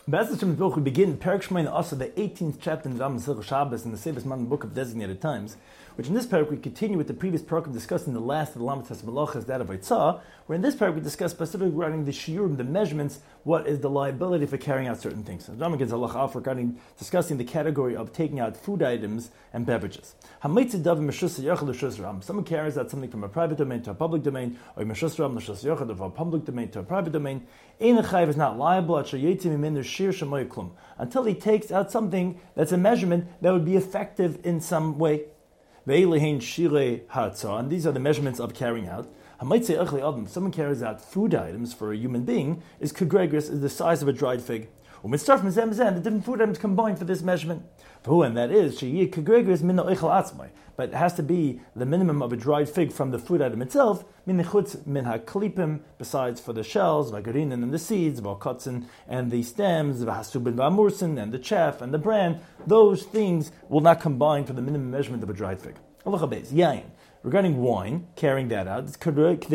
Best Hashem we begin Perek Shemona Asa, the 18th chapter in the Masechah Shabbos in the Sefer Zman book of Designated Times, which in this parak we continue with the previous parak discussing the last of the Lamed Tes Malachas, that of Eitzah, where in this parak we discuss specifically regarding the shiurim, the measurements, what is the liability for carrying out certain things. So Rambam gives a halacha regarding discussing the category of taking out food items and beverages. Someone carries out something from a private domain to a public domain, or from a public domain to a private domain. Ein Chayiv is not liable until he takes out something that's a measurement that would be effective in some way. And these are the measurements of carrying out. Someone carries out food items for a human being, is the size of a dried fig. The different food items combined for this measurement. And that is, but it has to be the minimum of a dried fig from the food item itself, besides for the shells, and the seeds, and the stems, and the chaff, and the bran. Those things will not combine for the minimum measurement of a dried fig. Regarding wine, carrying that out, it's a quarter of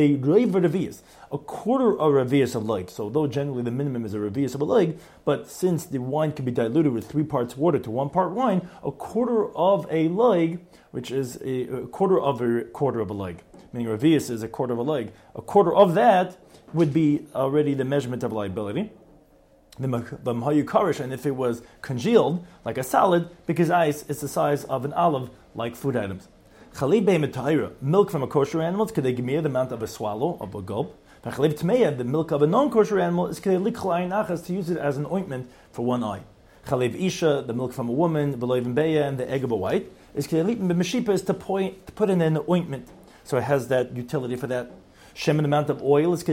a revius of leg. So although generally the minimum is a revius of a leg, but since the wine can be diluted with 3 parts water to 1 part wine, a quarter of a leg, which is a quarter of a leg, meaning revius is a quarter of a leg, a quarter of that would be already the measurement of liability. And if it was congealed, like a salad, because ice is the size of an olive, like food items. Milk from a kosher animal is the amount of a swallow, of a gulp. The milk of a non-kosher animal is to use it as an ointment for one eye. Isha, the milk from a woman, and the egg of a white, is to put in an ointment. So it has that utility for that. Shemen, the amount of oil, is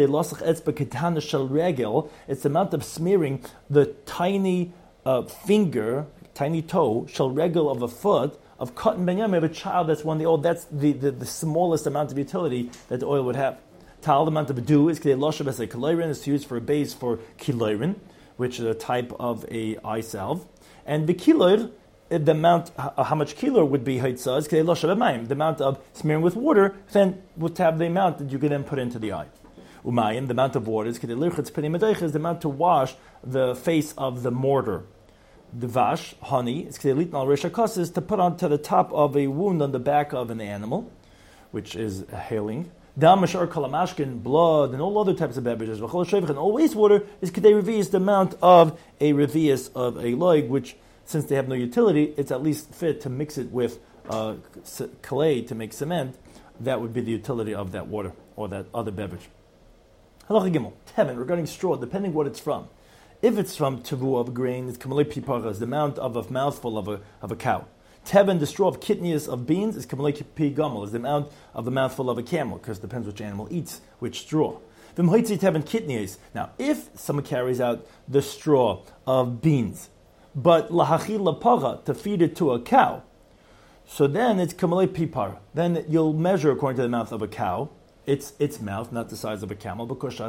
it's the amount of smearing the tiny finger, tiny toe, shel regel of a foot, of cotton ben yam, of a child that's 1 day old. That's the smallest amount of utility that the oil would have. Tal, the amount of dew, is loshav as a kiloirin, is used for a base for kiloirin, which is a type of a eye salve. And the kiloir, the amount, how much kilo would be haitzah, is loshav amayim, the amount of smearing with water, then would have the amount that you can then put into the eye. Umayim, the amount of water, is the amount to wash the face of the mortar. The vash, honey, is to put onto the top of a wound on the back of an animal, which is a hailing. Damashar kalamashkin, blood, and all other types of beverages. And all wastewater is the amount of a revius of a loig, which, since they have no utility, it's at least fit to mix it with clay to make cement. That would be the utility of that water or that other beverage. Halacha Gimel, Tevin, regarding straw, depending what it's from. If it's from tevu of grain, it's kamalei pipara, is the amount of a mouthful of a cow. Tevin, the straw of kidneys of beans, is kamalei pi gamel, is the amount of the mouthful of a camel, because it depends which animal eats which straw. V'mhoitzi tevin kidneys. Now, if someone carries out the straw of beans, but lahachil lapara, to feed it to a cow, so then it's kamalei pipara. Then you'll measure according to the mouth of a cow, its mouth, not the size of a camel, because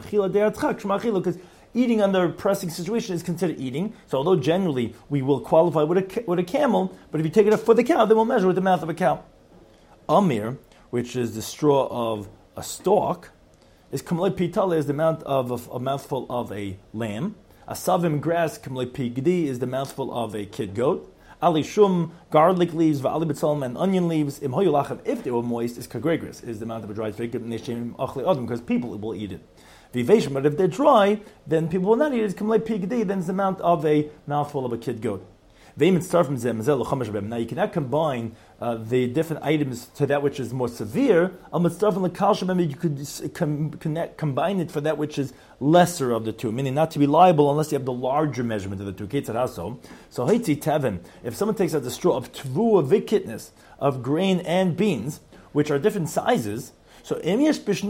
eating under a pressing situation is considered eating. So although generally we will qualify with a camel, but if you take it up for the cow, then we'll measure with the mouth of a cow. Amir, which is the straw of a stalk, is kamalei pitale, is the amount of a mouthful of a lamb. Asavim, grass, kamalei pigdi, is the mouthful of a kid goat. Ali shum, garlic leaves, va'ali b'tzalim, and onion leaves. Im hoyulachav, if they were moist, is kagregris, is the amount of a dried fig, because people will eat it. Vivation, but if they're dry, then people will not eat it. Kamlei pigdi, then it's the amount of a mouthful of a kid goat. Now you cannot combine the different items to that which is more severe. You could combine it for that which is lesser of the two, meaning not to be liable unless you have the larger measurement of the two. So haitzi tevin, if someone takes out the straw of tvua vikitness, of grain and beans, which are different sizes, so then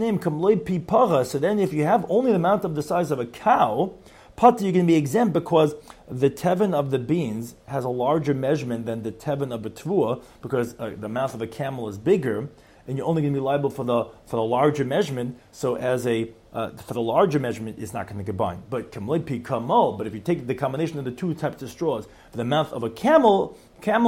if you have only the amount of the size of a cow, pati, you're going to be exempt because the tevin of the beans has a larger measurement than the tevin of a tvua, because the mouth of a camel is bigger, and you're only going to be liable for the larger measurement. So for the larger measurement, it's not going to combine. But but if you take the combination of the two types of straws, the mouth of a camel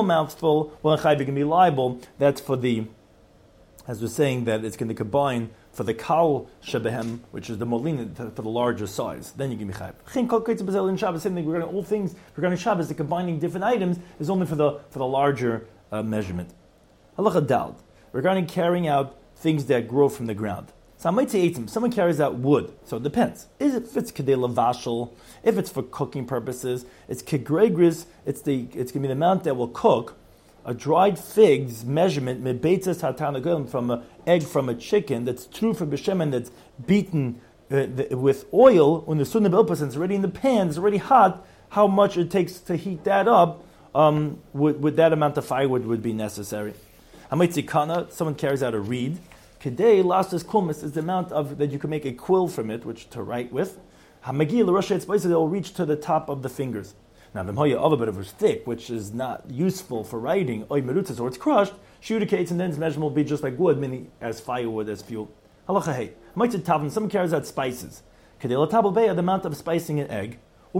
mouthful, well, you're going to be liable. That's for the, as we're saying, that it's going to combine for the kal shebehem, which is the molin for the larger size. Then you can be chayiv. Chen kol keitzah b'zel in Shabbos. Same thing. Regarding all things regarding Shabbos, the combining different items is only for the larger measurement. Halacha dal. Regarding carrying out things that grow from the ground. So I might say someone carries out wood, so it depends. If it's kedei lavashel, if it's for cooking purposes, it's kegregris, it's going to be the amount that will cook a dried fig's measurement, mebeitzas hatanagolim, from an egg from a chicken that's true for b'shemen, that's beaten with oil, when the sunnah b'ilpas, it's already in the pan, it's already hot, how much it takes to heat that up, with that amount of firewood would be necessary. Hamaitzi kana, someone carries out a reed. Kedei lastas kulmis is the amount of that you can make a quill from it, which to write with. Hamagi l'rosha etzba'is, it will reach to the top of the fingers. Now, v'mhoya other bit of it thick, which is not useful for writing, oy merutzas, or it's crushed, shudikates, and then its measurement will be just like wood, meaning as firewood, as fuel. Halacha hey, hamaitzi tavin, someone carries out spices. Kedei l'tabel beya, the amount of spicing an egg.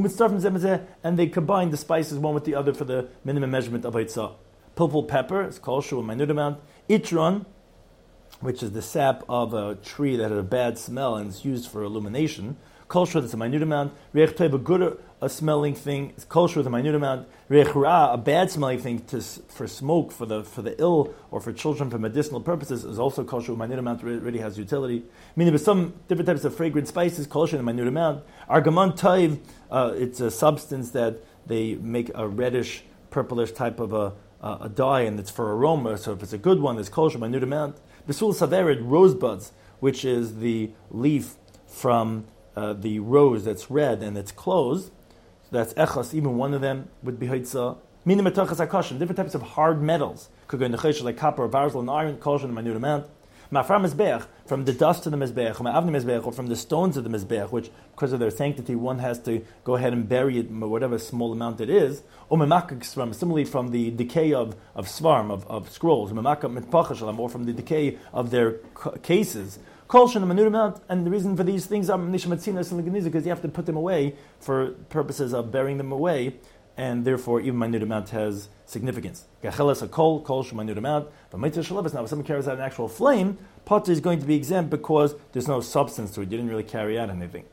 And they combine the spices one with the other for the minimum measurement of Eitzah. Purple pepper is called shu, a minute amount. Itron, which is the sap of a tree that had a bad smell and is used for illumination. Kosher, that's a minute amount. Reich toiv, a good a smelling thing, is kosher with a minute amount. Reich ra, a bad smelling thing for smoke, for the ill, or for children for medicinal purposes, is also kosher with a minute amount, really has utility. Meaning with some different types of fragrant spices, kosher in a minute amount. Argamon toiv, it's a substance that they make a reddish, purplish type of a dye, and it's for aroma, so if it's a good one, it's kosher by minute amount. Besul saverid, rosebuds, which is the leaf from the rose that's red and it's closed. So that's echas, even one of them would be haitzah. Minim etachas akashim, different types of hard metals. Could go in the chesh like copper, varzal, and iron, kosher in a minute amount. Ma'afar mezbeach, from the dust of the mezbeach, or from the stones of the mezbeach, which, because of their sanctity, one has to go ahead and bury it, whatever small amount it is. Similarly from the decay of svarm, of scrolls, or from the decay of their cases. And the reason for these things are because you have to put them away for purposes of burying them away, and therefore even minute amount has significance. Gachelas a kol minute amount. But now, if someone carries out an actual flame, potter is going to be exempt because there's no substance to it. You didn't really carry out anything.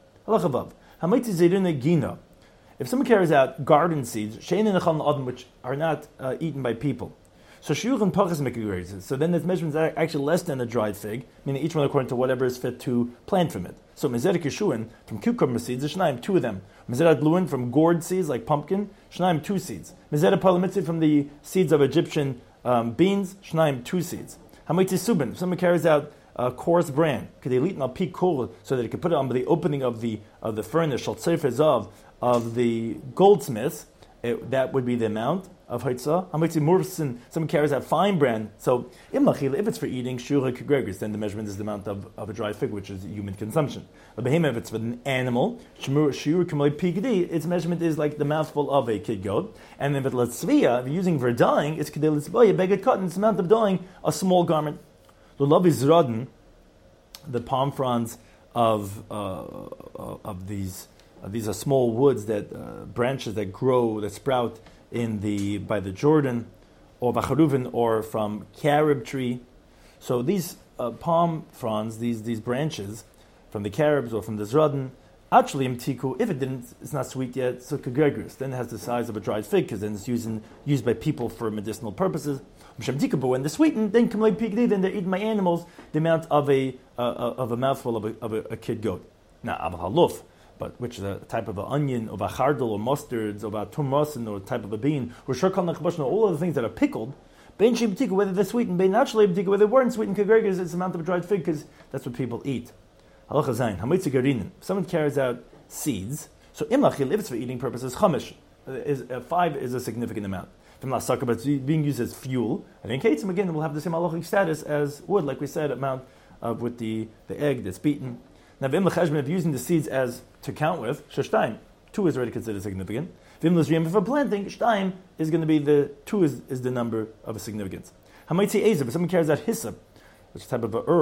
If someone carries out garden seeds, which are not eaten by people, so shiurim pachas mekigreis. So then its measurements are actually less than a dried fig, meaning each one according to whatever is fit to plant from it. So mezeret kishuin from cucumber seeds, there's shnaim, 2 of them. Mezeret bluin from gourd seeds like pumpkin, shnaim, 2 seeds. Mezeret palamitzi from the seeds of Egyptian beans, shnaim, 2 seeds. Hamaiti subin, if someone carries out a coarse bran, so that it can put it on the opening of the furnace, of the goldsmiths, that would be the amount of haitzah. Hamaitzi mursin, someone carries out fine bran. So if it's for eating, shura kegregis, then the measurement is the amount of a dried fig, which is human consumption. But if it's for an animal, shura k'moi pigdi, its measurement is like the mouthful of a kid goat. And if it's latzviya, if you're using for dyeing, it's kedei litzvaya, beged cotton, it's the amount of dyeing a small garment. Lulavi zrodin, the palm fronds of these are small woods that branches that grow, that sprout by the Jordan, or bacharuvin, or from carob tree. So these palm fronds, these branches from the carobs or from the zrodin, actually imtiku, if it's not sweet yet, so kegregris, then it has the size of a dried fig, because then it's used by people for medicinal purposes. But when they're sweetened, then then they're eaten by animals, the amount of a mouthful of a kid goat. Now, abal haluf, but which is a type of an onion, of a chardal, or mustards, or a turmosin, or a type of a bean, or shurkal nechbashna, all of the things that are pickled, whether they're sweetened, whether they weren't sweetened, kegregis, it's the amount of a dried fig, because that's what people eat. Halacha zayin, hamitzi garinin. If someone carries out seeds, so imachil, if it's for eating purposes, chamish, 5 is a significant amount. From la sucker, but it's being used as fuel. And in Ketzim, again, it will have the same halachic status as wood, like we said, amount with the egg that's beaten. Now, if you're using the seeds as to count with, shashtaim, 2 is already considered significant. If for planting, shtaim is going to be 2 is the number of a significance. Hamaitzi ezer, if someone carries out hyssop, which is a type of a herb,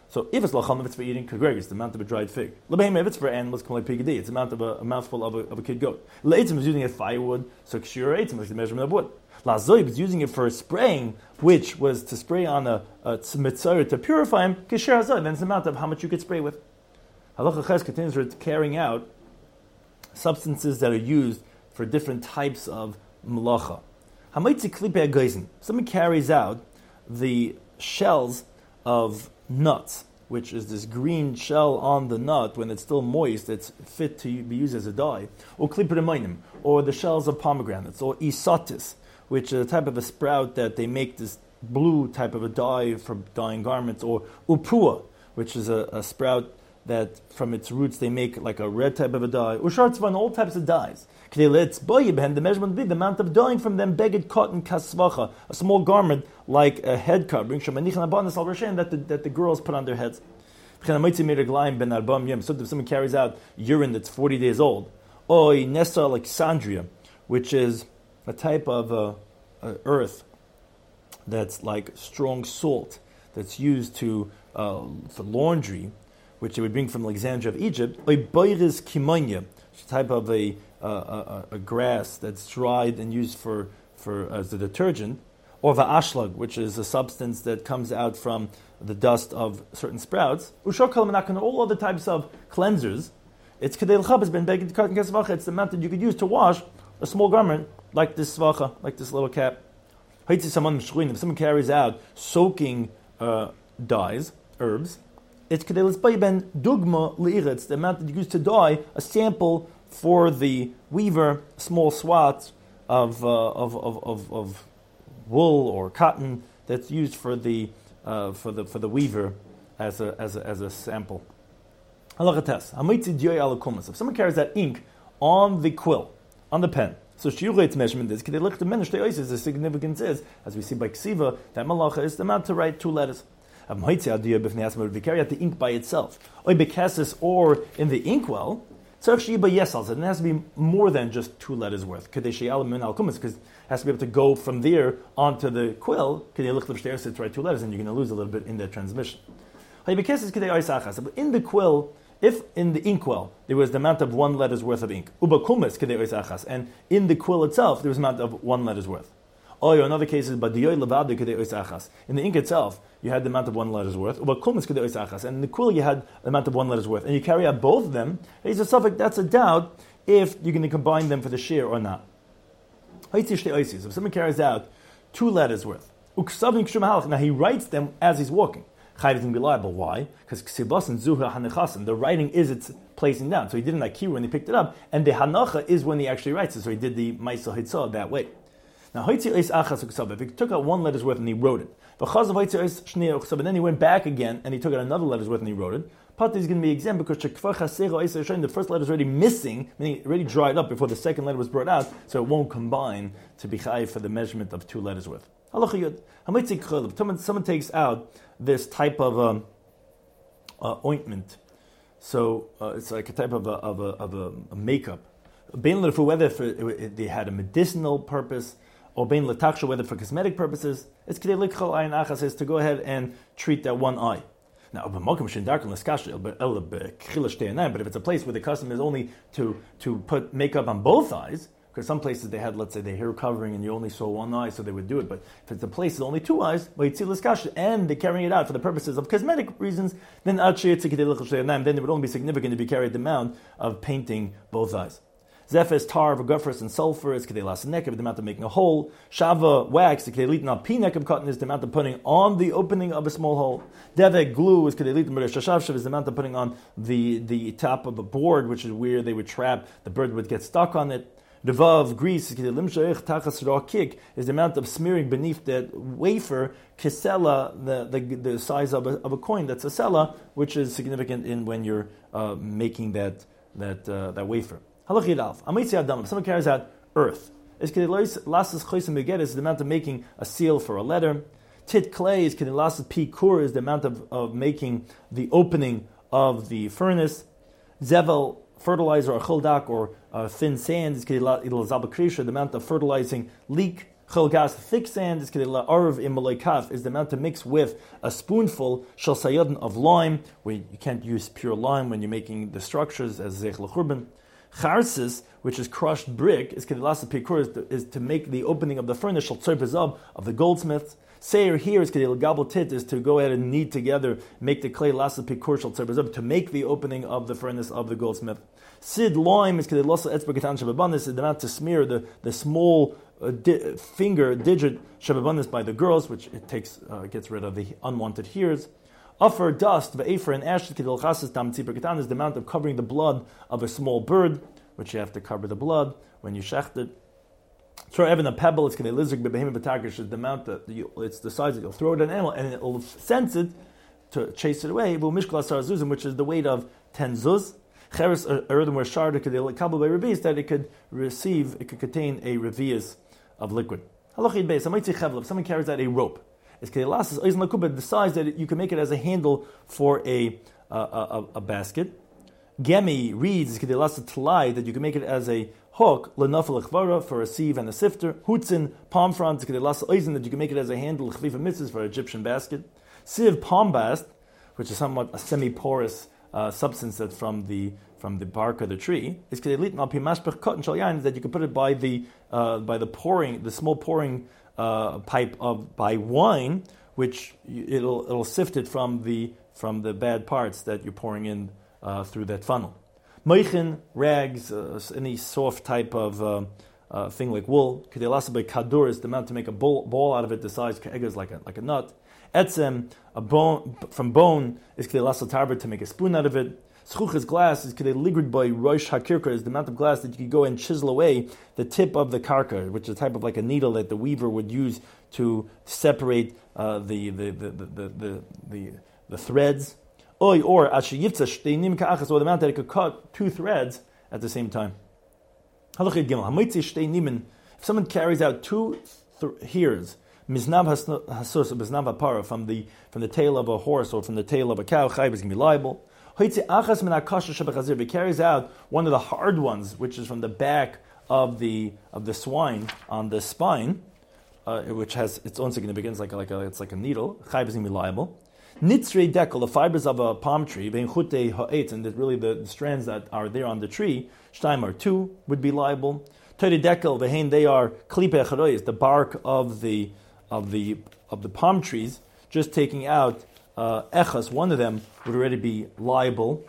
So if it's lacham, if it's for eating, kagregis, it's the amount of a dried fig. Lebehem, if it's for animals, pigadi, it's the amount of a mouthful of a kid goat. Leitzim is using it firewood, so kshir eitzim is the measurement of wood. Lazoib is using it for spraying, which was to spray on a mitzvah to purify him. Kshir hazoib, then it's the amount of how much you could spray with. Halacha ches continues with carrying out substances that are used for different types of malacha. Hamaitzi klipe agazin. Someone carries out the shells of nuts, which is this green shell on the nut when it's still moist, it's fit to be used as a dye, or kliperemainim, or the shells of pomegranates, or isatis, which is a type of a sprout that they make this blue type of a dye for dyeing garments, or upua, which is a sprout that from its roots they make like a red type of a dye, ushartzvan, all types of dyes. The measurement would be the amount of dyeing from them, beged cotton kasvacha, a small garment like a head covering, that the girls put on their heads. So if someone carries out urine that's 40 days old, oy nessa alexandria, which is a type of earth that's like strong salt that's used to for laundry, which they would bring from Alexandria of Egypt, oy boiris kimonia, a type of a grass that's dried and used for as a detergent, or va'ashlag, which is a substance that comes out from the dust of certain sprouts. Ushokal menakan, all other types of cleansers. It's kedei l'chabes ben beged cotton kasvacha. It's the amount that you could use to wash a small garment like this svacha, like this little cap. If someone carries out soaking dyes, herbs, it's kedei l'sbay ben dugma le'iret. It's the amount that you use to dye a sample for the weaver, small swats of wool or cotton that's used for the weaver as a sample. If someone carries that ink on the quill, on the pen, so shiuray's measurement is the significance is, as we see by ksiva, that malacha is the amount to write 2 letters. If we carry out the ink by itself, or in the inkwell, so it has to be more than just 2 letters worth. Because it has to be able to go from there onto the quill. To write 2 letters, and you're going to lose a little bit in that transmission. In the quill, if in the inkwell there was the amount of 1 letter's worth of ink, and in the quill itself there was the amount of 1 letter's worth. Or in other cases, in the ink itself, you had the amount of 1 letter's worth, and in the quill you had the amount of 1 letter's worth, and you carry out both of them, it's a suffix, that's a doubt if you're going to combine them for the share or not. If someone carries out 2 letters worth, now he writes them as he's walking. Chayv is going to be liable. Why? Because the writing is its placing down. So he did an akira when he picked it up, and the hanacha is when he actually writes it. So he did the ma'aseh hitzah that way. Now, if he took out 1 letter's worth and he wrote it, and then he went back again and he took out another letter's worth and he wrote it, Pati is going to be exempt because the first letter is already missing, meaning it already dried up before the second letter was brought out, so it won't combine to be chayiv for the measurement of 2 letters worth. Someone takes out this type of ointment, so it's like a type of a makeup. Whether they had a medicinal purpose, or bein letaksha, whether for cosmetic purposes, it's kedei likchol ayin achas, is to go ahead and treat that one eye. Now, but if it's a place where the custom is only to put makeup on both eyes, because some places they had, let's say, the hair covering and you only saw one eye, so they would do it. But if it's a place with only 2 eyes, and they're carrying it out for the purposes of cosmetic reasons, then it would only be significant if you carried the amount of painting both eyes. Zephes, tar, vagufrus, and sulfur is kedei lasanekeb, the amount of making a hole. Shava, wax, the kedei litin al pinekeb, cotton is the amount of putting on the opening of a small hole. Devek, glue, is kedei litin shashavshav, is the amount of putting on the top of a board, which is where they would trap, the bird would get stuck on it. Devav, grease, is kedei limshaich, tachas ra kik, is the amount of smearing beneath that wafer, kisela, the size of a coin, that's a sela, which is significant in when you're making that wafer. If someone carries out earth, is the amount of making a seal for a letter. Tit clay is pikur, is the amount of making the opening of the furnace. Zevel, fertilizer, or childak, or thin sand, is the amount of fertilizing leek. Cholgas, thick sand, is kedei la'arv im malay kaf, is the amount to mix with a spoonful shel sayadin of lime, where you can't use pure lime when you're making the structures as zeich l'churban. Charsis, which is crushed brick, is kedei la'aseh pikur, is to make the opening of the furnace shel tzor bezab of the goldsmiths. Seir here is kedei l'gabel tit, is to go ahead and knead together, make the clay la'aseh pikur shel tzor bezab, to make the opening of the furnace of the goldsmith. Sid lime is kedei la'aseh etzber ketan shababanis, is the amount to smear the small finger digit shababanis by the girls, which it takes gets rid of the unwanted hairs. Uffer dust, ve'efer and ash is the amount of covering the blood of a small bird, which you have to cover the blood when you shecht it. Throw even a pebble, it's kedei lizig bebehemoth b'tarkish, is the amount that it's the size that you'll throw it at an animal and it will sense it to chase it away. Which is the weight of 10 zuz. Cheres earthenware shard kedei kabel by revius, that it could contain a revius of liquid. Halachid beis, if someone carries out a rope, it's the size that you can make it as a handle for a basket. Gemi, reeds, that you can make it as a hook, for a sieve and a sifter. Hutzin, palm fronds, that you can make it as a handle for an Egyptian basket. Sieve, palm bast, which is somewhat a semi-porous substance that from the bark of the tree, is that you can put it by the pouring, the small pouring pipe by wine, which it'll sift it from the bad parts that you're pouring in through that funnel. Meichin, rags, any soft type of thing like wool. Kadur is the amount to make a ball out of it, the size is like a nut. Etzem, a bone from bone, is tarber, to make a spoon out of it. Schuches, glass, is ligrid by roish hakirka, is the amount of glass that you could go and chisel away the tip of the karka, which is a type of like a needle that the weaver would use to separate the threads. Or ashiyivtza shteinim ka'achas, or the amount that it could cut two threads at the same time. Halachid gimel hamitzi shteinim. If someone carries out two hairs, miznav hasus, miznav hapara, from the tail of a horse or from the tail of a cow, chayv is going to be liable. If he carries out one of the hard ones, which is from the back of the swine on the spine, which has its own significance, it's like a needle, chayv is going to be liable. Nitzrei dekel, the fibers of a palm tree, and really the strands that are there on the tree, shtaim or two, would be liable. Tori dekel, vehein, they are klipe charoyes, the bark of the palm trees, just taking out echas, one of them would already be liable,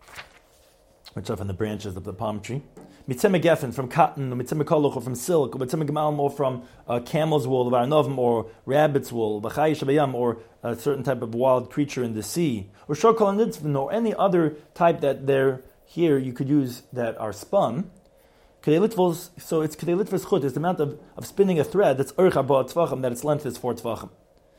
which are from the branches of the palm tree. Mitzeme geffen, from cotton, mitzeme koloch, or from silk, or mitzeme gemalm, or from camel's wool, or arnovim, or rabbit's wool, or a certain type of wild creature in the sea, or shokol and nitzvin, or any other type that they're here you could use that are spun. So it's kedei litvos chut, is the amount of spinning a thread that's urch arba tvachim, that its length is 4 tvachim.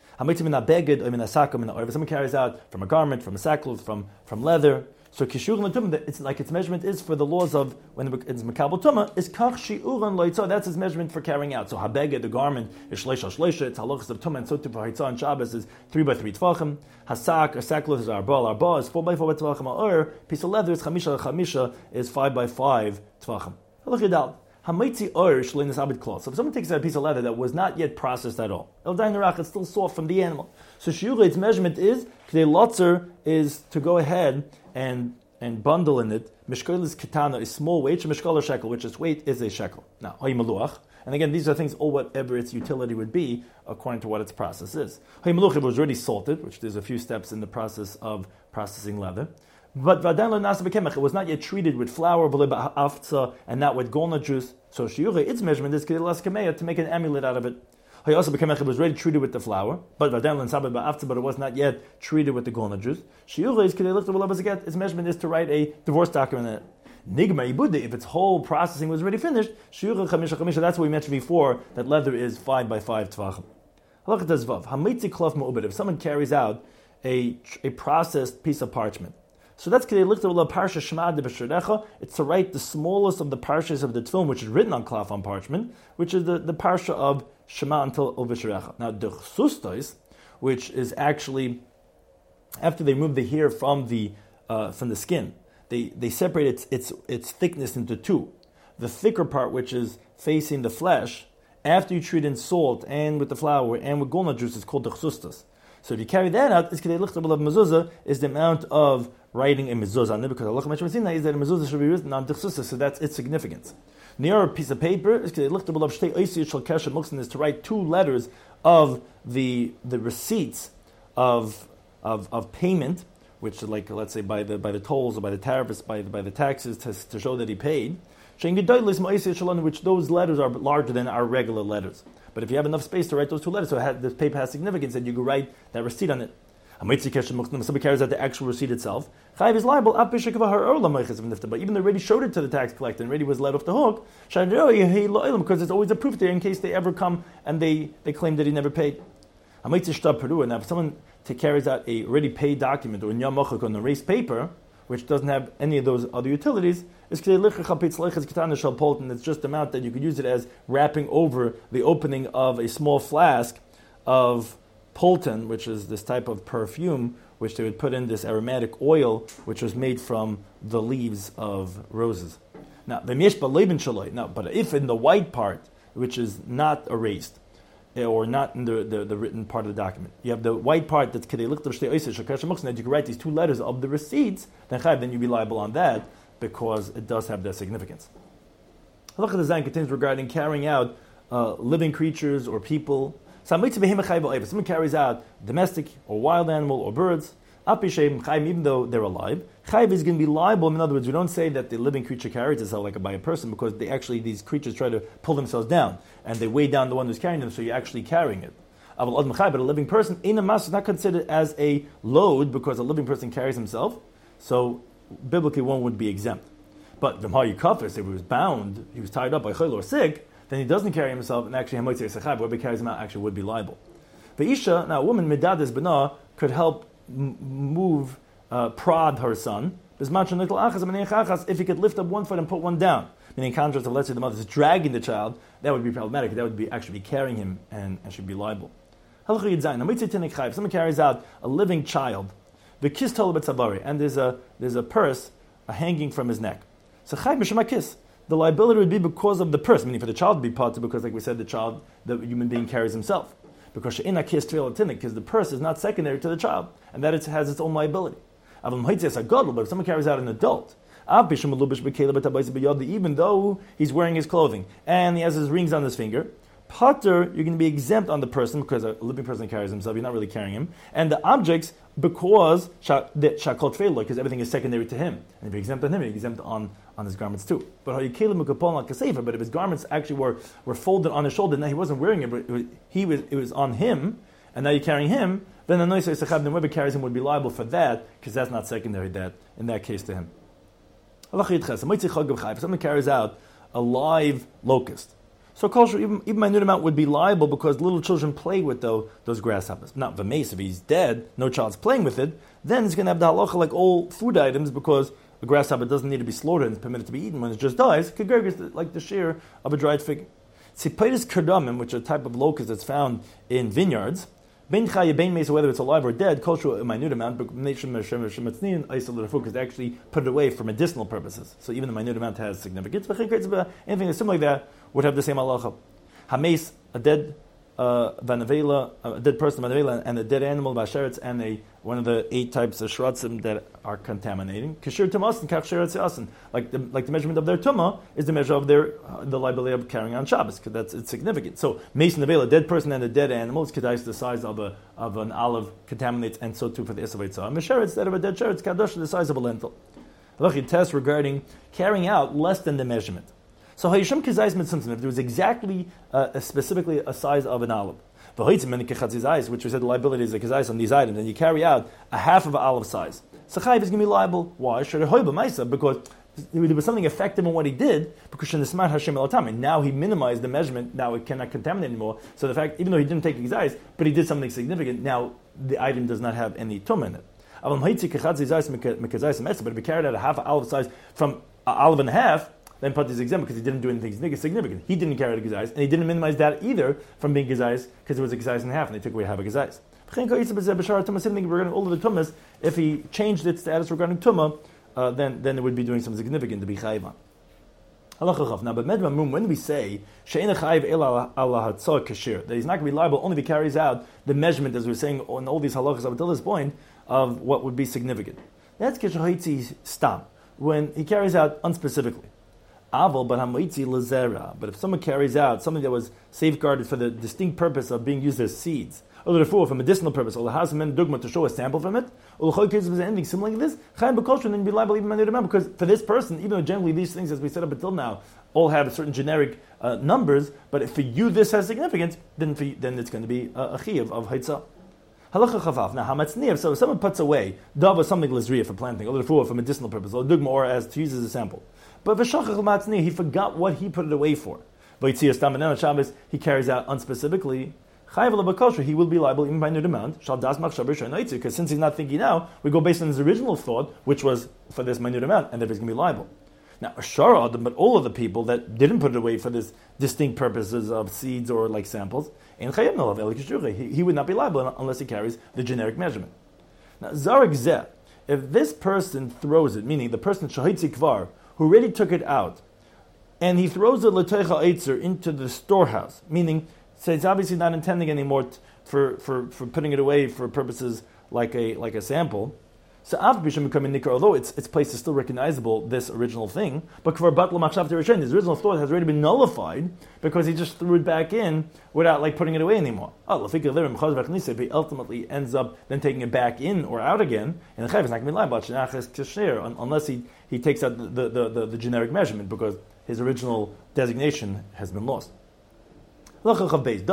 If someone carries out from a garment, from a sackcloth, from leather, so it's like its measurement is for the laws of when it's mekabel tumah is kach shiuran loitza. That's its measurement for carrying out. So habeged, the garment, is shleisha shleisha. It's halachas of tumah, and so too for hitzah and Shabbos is 3 by 3 tvachim. Hasak or sackcloth is arba is 4 by 4 tvachim. Or piece of leather is chamisha is 5 by 5 tvachim. Look at that. Hamaitzi or shleinas abed cloth. So if someone takes out a piece of leather that was not yet processed at all, it's still soft from the animal. So shiura, its measurement is kedei lotzer, is to go ahead and bundle in it. Mishkol is katana, is small weight. Mishkol or shekel, which its weight is a shekel. Now maluach, and again these are things all whatever its utility would be according to what its process is. Maluach, it was already salted, which there's a few steps in the process of processing leather. But it was not yet treated with flour, and not with golna juice. So shiure, its measurement is to make an amulet out of it. It was already treated with the flour, but it was not yet treated with the golna juice. Shiure is its measurement is to write a divorce document in it. Nigma ibudi, if its whole processing was already finished, shiure chamisha chamisha. That's what we mentioned before, that leather is 5 by 5 tvachim. Halakha tezvav hamitzi klof ma'ubed. If someone carries out a processed piece of parchment. So that's kedei lichta parsha shema de b'sherecha. It's to write the smallest of the parshas of the tefillin, which is written on cloth on parchment, which is the parsha of Shema until b'sherecha. Now the chsustais, which is actually after they remove the hair from the skin, they separate its thickness into two. The thicker part, which is facing the flesh, after you treat in salt and with the flour and with gulnut juice, it's called dechsustas. So if you carry that out, it's kedei lichtabel of mezuzah is the amount of writing a mezuzah on it, because Allah Meshmesina is that a mezuzah should be written on dechsustas, so that's its significance. Near a piece of paper is kedei lichtabel of shtei oisiyot shel kesher muksin, is to write 2 letters of the receipts of payment, which, like, let's say by the tolls or by the tariffs, by the taxes, to show that he paid. Which those letters are larger than our regular letters. But if you have enough space to write those 2 letters, so the paper has significance, and you can write that receipt on it. Somebody carries out the actual receipt itself. Chayiv is liable, but even though already showed it to the tax collector and already was let off the hook, because there's always a proof there in case they ever come and they claim that he never paid. Now, if someone carries out a already paid document or on erased paper, which doesn't have any of those other utilities, it's just the amount that you could use it as wrapping over the opening of a small flask of polten, which is this type of perfume, which they would put in this aromatic oil, which was made from the leaves of roses. Now, but if in the white part, which is not erased, or not in the written part of the document, you have the white part that's kedei lichtav shtei oisiyot shel kesher muksin, that you can write these 2 letters of the receipts, then you'd be liable on that, because it does have that significance. Halacha Design contains regarding carrying out living creatures or people. Someone carries out domestic or wild animal or birds, even though they're alive. Chayiv is going to be liable. In other words, we don't say that the living creature carries itself like by a person, because these creatures try to pull themselves down, and they weigh down the one who's carrying them, so you're actually carrying it. But a living person in a mass is not considered as a load, because a living person carries himself, so biblically one would be exempt. But the Yikafis, if he was bound, he was tied up by chayil or sick, then he doesn't carry himself, and actually whoever carries him out actually would be liable. The Isha, now a woman, Midades B'nah, could help prod her son, if he could lift up one foot and put one down. Meaning, in contrast to, let's say, the mother is dragging the child, that would be problematic. That would be actually carrying him and should be liable. If someone carries out a living child, the kiss and there's a purse hanging from his neck. So the liability would be because of the purse, meaning for the child to be part of, because, like we said, the human being carries himself. Because the purse is not secondary to the child, and that it has its own liability. But if someone carries out an adult, even though he's wearing his clothing and he has his rings on his finger, Potter, you're going to be exempt on the person, because a living person carries himself, you're not really carrying him. And the objects, because everything is secondary to him. And if you're exempt on him, you're exempt on his garments too. But if his garments actually were folded on his shoulder, now he wasn't wearing it, but it was on him, and now you're carrying him, then the Noisei Sechab, whoever carries him would be liable for that, because that's not secondary in that case to him. If someone carries out a live locust, so even minute amount would be liable, because little children play with those grasshoppers. Now, the mace, if he's dead, no child's playing with it, then it's going to have the halacha like all food items, because a grasshopper doesn't need to be slaughtered and it's permitted to be eaten when it just dies. Like the shear of a dried fig. Tzipaitis kardamim, which is a type of locust that's found in vineyards, ben chaya, ben mesa, whether it's alive or dead, cultural a minute amount, but because they actually put it away for medicinal purposes. So even the minute amount has significance. Anything similar like that would have the same halacha. Hames, a dead vanavela, a dead person vanavela, and a dead animal basheretz, and one of the 8 types of shratzim that are contaminating. Kashir tumas and kaf sheretz yasin. Like the measurement of their tumah is the measure of the liability of carrying on Shabbos, because it's significant. So mason avela, a dead person and a dead animal, is kedais the size of an olive contaminates, and so too for the isavay tzah. And sheretz, instead of a dead sheretz, kadosh the size of a lentil. Halachic test regarding carrying out less than the measurement. So Hayisham Kizais Mitzimtzim, if there was exactly, specifically a size of an olive, which we said the liability is a Kizais on these items, and you carry out a half of an olive size, so Chayiv is going to be liable. Why? Because there was something effective in what he did, because now he minimized the measurement, now it cannot contaminate anymore. So the fact, even though he didn't take Kizais, but he did something significant, now the item does not have any tum in it. But if he carried out a half an olive size from an olive and a half, then Pati is exempt because he didn't do anything significant. He didn't carry the gazais, and he didn't minimize that either from being gazais, because it was a gazais and a half, and they took away half a gazais. Regarding all of the tumas, if he changed its status regarding tumah, then it would be doing something significant to be chayiv on. Now, but when we say that he's not going to be liable only if he carries out the measurement, as we were saying on all these halachas up until this point, of what would be significant. That's kishahitzi stam, when he carries out unspecifically. Aval, but hamaitzi lezera. But if someone carries out something that was safeguarded for the distinct purpose of being used as seeds, or for medicinal purpose, or the house men dogma to show a sample from it, or the case of anything similar like this, chayim b'kosher, then be liable even because for this person, even though generally these things, as we said up until now, all have a certain generic numbers, but if for you this has significance, then it's going to be a chiyuv of haitzah. Halacha chavav. Now, hamatzniyav. So if someone puts away dava something lizriya for planting, or for medicinal purpose, or dugma, or as to use as a sample, but v'shachach hamatzniyav, he forgot what he put it away for. V'yitziyah stam and on Shabbos he carries out unspecifically. Chayav l'bakosher, he will be liable even by new demand. Shal das machshaber shaynaitzu, because since he's not thinking now, we go based on his original thought, which was for this minute amount, and therefore he's going to be liable. Now, Ashara, but all of the people that didn't put it away for this distinct purposes of seeds or like samples, he would not be liable unless he carries the generic measurement. Now, Zarek Zeh, if this person throws it, meaning the person Shahitzi Kvar, who already took it out, and he throws it L'Teicha Eitzer into the storehouse, meaning, so it's obviously not intending anymore for putting it away for purposes like a sample. So although its place is still recognizable, this original thing, but his original thought has already been nullified because he just threw it back in without putting it away anymore. If he ultimately ends up then taking it back in or out again, and the chayv is not going to be liable unless he takes out the generic measurement because his original designation has been lost. Something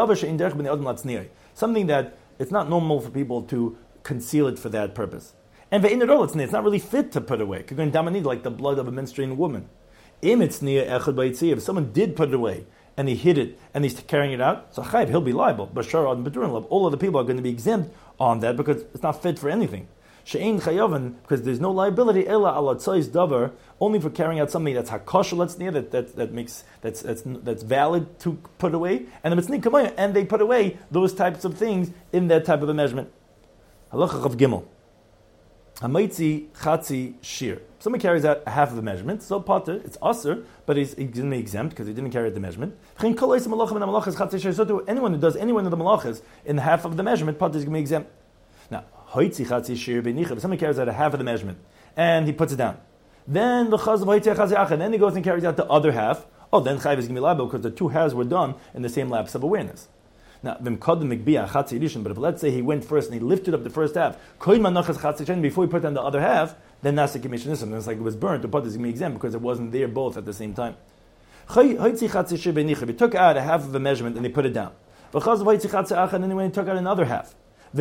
that it's not normal for people to conceal it for that purpose. And it's not really fit to put away. Like the blood of a menstruating woman. If someone did put it away and he hid it and he's carrying it out, so he'll be liable. But all of the people are going to be exempt on that because it's not fit for anything. Because there's no liability only for carrying out something that's hakosher that's valid to put away, and they put away those types of things in that type of a measurement. Halacha of Gimel. Hamaitzi chatzi shir. Someone carries out a half of the measurement, so potter, it's aser, but he's going to be exempt because he didn't carry out the measurement. So to anyone who does any one of the malachas in half of the measurement, potter is going to be exempt. Now, hoitzi chatzi shir b'nicha. If someone carries out a half of the measurement and he puts it down, then the chaz of hoitzi chazi acha, then he goes and carries out the other half. Oh, then chayv is going to be liable because the two halves were done in the same lapse of awareness. Now, but if let's say he went first and he lifted up the first half, before he put on the other half, then that's the commission. It's like it was burnt, the pot is going to be exempt because it wasn't there both at the same time. He took out a half of a measurement and he put it down. And then he took out another half.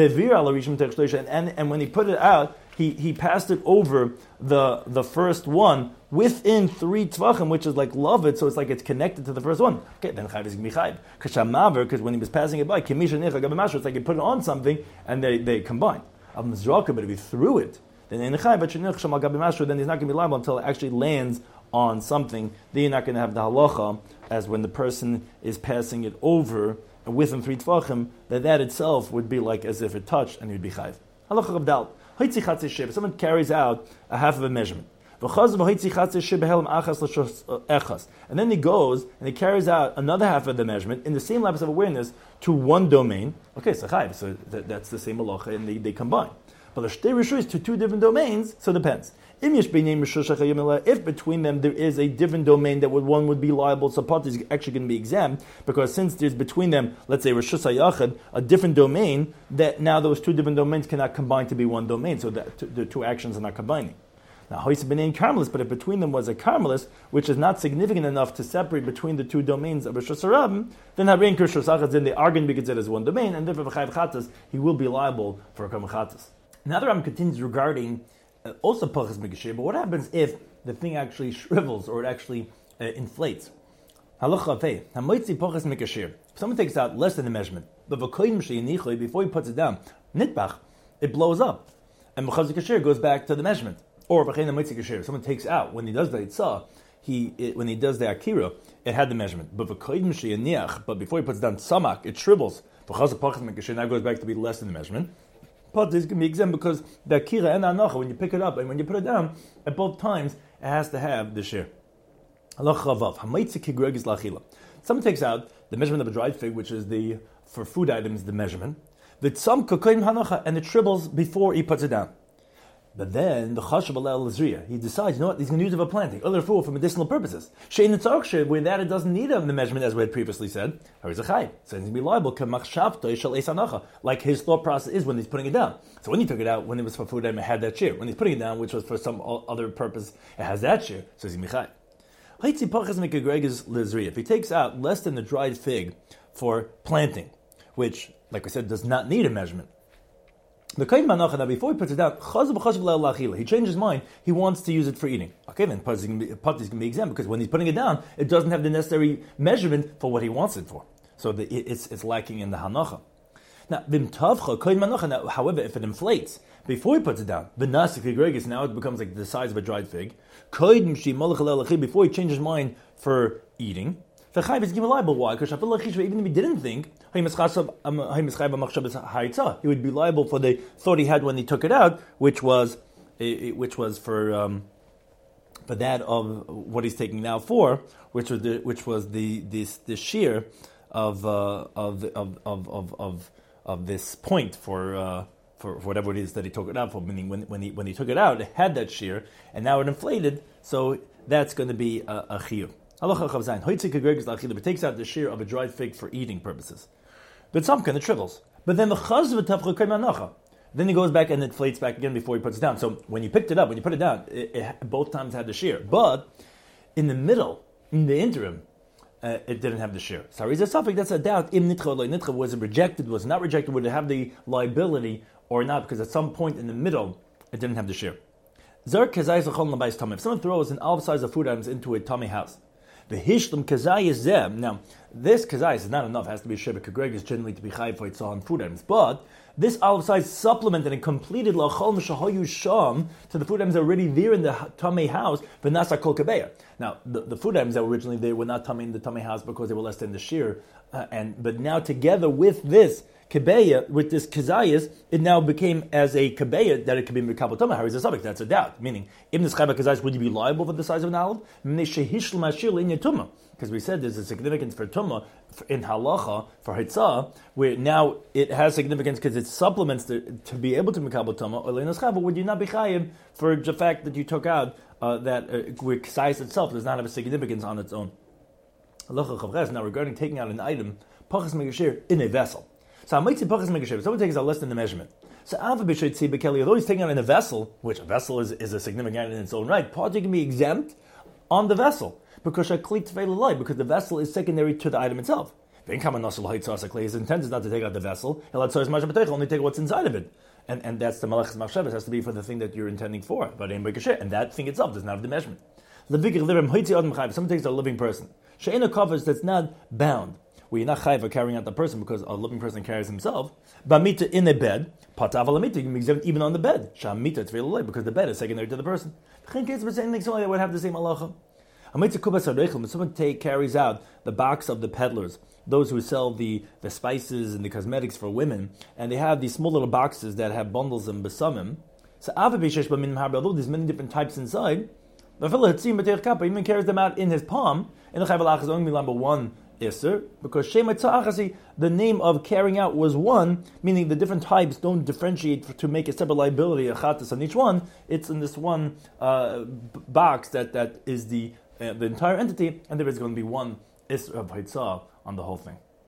And when he put it out, he passed it over the first one within 3 tvachim, which is like loved, so it's like it's connected to the first one. Okay, then chayv is going to be chayv. Because when he was passing it by, it's like he put it on something and they combine. But if he threw it, then he's not going to be liable until it actually lands on something. Then you're not going to have the halacha as when the person is passing it over within 3 tvachim, that itself would be like as if it touched and you'd be chayv. Halacha of dal. If someone carries out a half of a measurement, and then he goes and he carries out another half of the measurement in the same lapse of awareness to one domain. Okay, so that's the same halacha, and they combine. But the shtei rishus to 2 different domains, so it depends. If between them there is a different domain that one would be liable, so pot is actually going to be exempt, because since there's between them, let's say Rishus HaYachid, a different domain, that now those 2 different domains cannot combine to be one domain, so that the 2 actions are not combining. Now, Hoysa B'nei Carmelis, but if between them was a Carmelis, which is not significant enough to separate between the 2 domains of Rishus HaRabim, then Harein Rishus HaChatz, then they are going to be considered as one domain, and therefore V'chayv Chatas, he will be liable for a Karm Chatas. Now the Rambam continues regarding also Pachas Megashir, but what happens if the thing actually shrivels or it actually inflates? Halacha Fei, Hamoitzi Pachas Megashir. If someone takes out less than the measurement, but before he puts it down, Nitbach, it blows up, and Mechaz Kashir goes back to the measurement. Or if someone takes out, when he does the Itzah, when he does the Akira, it had the measurement. But before he puts down Samak, it shrivels. Now goes back to be less than the measurement. But this can be exempt because the Akira and the Anocha, when you pick it up and when you put it down, at both times, it has to have the shir. Someone takes out the measurement of a dried fig, which is for food items, the measurement, and it shrivels before he puts it down. But then the chashav alel lezriya, he decides, you know what, he's going to use it for planting, other food for medicinal purposes. Shein etzarkshe, where that it doesn't need the measurement, as we had previously said. So he's going to be liable, like his thought process is when he's putting it down. So when he took it out, when it was for food item, it had that shear. When he's putting it down, which was for some other purpose, it has that shear. So he's michay. If he takes out less than the dried fig for planting, which, like we said, does not need a measurement. The kain manacha, that before he puts it down, he changed his mind. He wants to use it for eating. Okay, then pati is going to be exempt because when he's putting it down, it doesn't have the necessary measurement for what he wants it for. So it's lacking in the hanacha. Now, however, if it inflates before he puts it down, now it becomes like the size of a dried fig. Before he changes his mind for eating, why? Because even if he didn't think, he would be liable for the thought he had when he took it out, which was for that of what he's taking now for, which was the shear of this point for whatever it is that he took it out for. Meaning when he took it out, it had that shear, and now it inflated, so that's going to be a chiyuv. It takes out the shear of a dried fig for eating purposes. But some kind of shrivels. But then the chaz then he goes back and inflates back again before he puts it down. So when you picked it up, when you put it down, it both times had the shear. But in the middle, in the interim, it didn't have the shear. So is a suffix, that's a doubt. Im nitcha or nitcha, was it rejected, was it not rejected, would it have the liability or not? Because at some point in the middle, it didn't have the shear. If someone throws an olive size of food items into a tummy house, the hishlam kazayis zem. Now, this kazayis is not enough. It has to be a shebek kagregis generally to be chayiv for itzah on food items. But this olive size supplemented and completed lachol m'shahayu sham to the food items that were already there in the tamei house. But nasa kol kabeya. Now, the food items that were originally there were not tamei in the tamei house because they were less than the shear. But now together with this kabeya, with this kazayis, it now became as a kabeya that it could be mikabel tamei. How is the subject? That's a doubt. Meaning, if this chayva kazayis, would you be liable for the size of an olive? Because we said there's a significance for tumah in halacha for hitzah, where now it has significance because it supplements to be able to mikabel tumah. Or leinas chayva, would you not be chayiv for the fact that you took out that where kazayis itself does not have a significance on its own? Halacha chavches. Now regarding taking out an item, pachas megashir in a vessel. So someone takes out less than the measurement. So although he's taking out in a vessel, which a vessel is a significant item in its own right, party can be exempt on the vessel because the vessel is secondary to the item itself. His intent is not to take out the vessel; only take what's inside of it, and that's the malachas machshavas has to be for the thing that you're intending for. But and that thing itself does not have the measurement. Someone takes a living person, covers that's not bound. Where you're not chayiv for carrying out the person because a living person carries himself. Bamita in a bed, patav you can be exempt even on the bed. Shamita tzveilulay because the bed is secondary to the person. In case of saying something that would have the same halacha. When someone carries out the box of the peddlers, those who sell the spices and the cosmetics for women, and they have these small little boxes that have bundles and besamim. So although there's many different types inside, even carries them out in his palm. In the chayv is only number one. Isser, because Shema Tzachasi, the name of carrying out was one, meaning the different types don't differentiate to make a separate liability, a chatas on each one. It's in this one box that is the entire entity, and there is going to be one Isser of Hitzah on the whole thing.